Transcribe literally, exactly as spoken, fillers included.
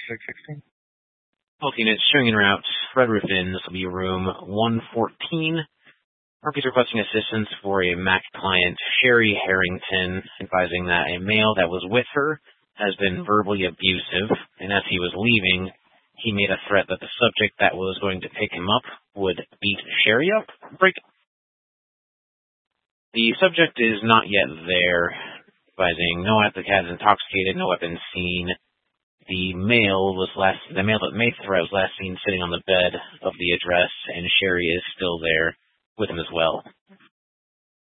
six sixteen. Health units showing in route, Red Roof Inn. This will be room one fourteen. Harpy's requesting assistance for a M A C client, Sherry Harrington, advising that a male that was with her has been verbally abusive, and as he was leaving, he made a threat that the subject that was going to pick him up would beat Sherry up. Break. The subject is not yet there, advising no applicant is intoxicated, no weapons seen. The male was last, the male that made the threat was last seen sitting on the bed of the address, and Sherry is still there with him as well.